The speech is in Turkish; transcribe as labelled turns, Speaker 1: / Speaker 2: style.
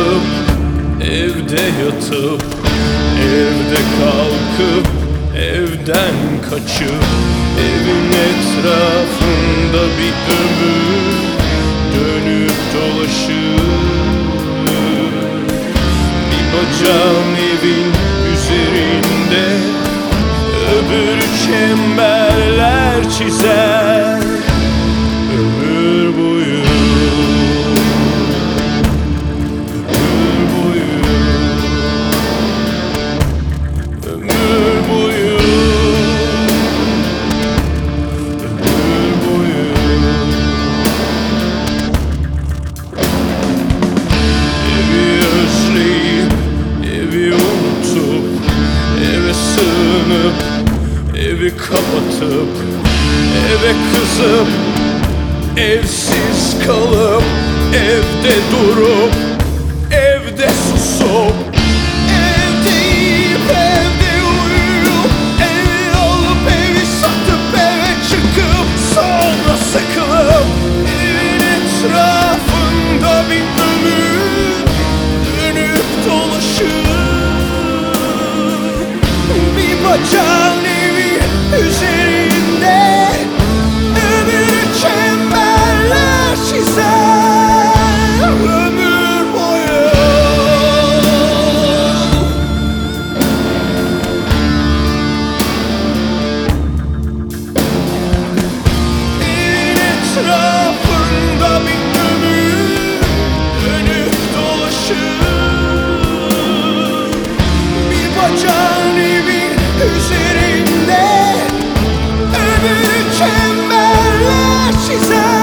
Speaker 1: kalıp evde yatıp, evde kalkıp evden kaçıp, evin etrafında bir ömür dönüp dolaşır. Bir bacağım evin üzerinde, öbürü çemberler çizer ömür boyu. Evi kapatıp, eve kızıp, evsiz kalıp, evde durup, evde susup, evde yiyip, evde uyuyup, evi alıp, evi satıp, eve çıkıp, sonra sıkılıp, evin etrafında bir ömür dönüp dolaşır. Bir bacağın üzerinde, ömür çemberler çizer ömür boyu. Evin etrafında bir ömür dönüp dolaşır. Bir bacağın evin üzerinde, çemberler çizer.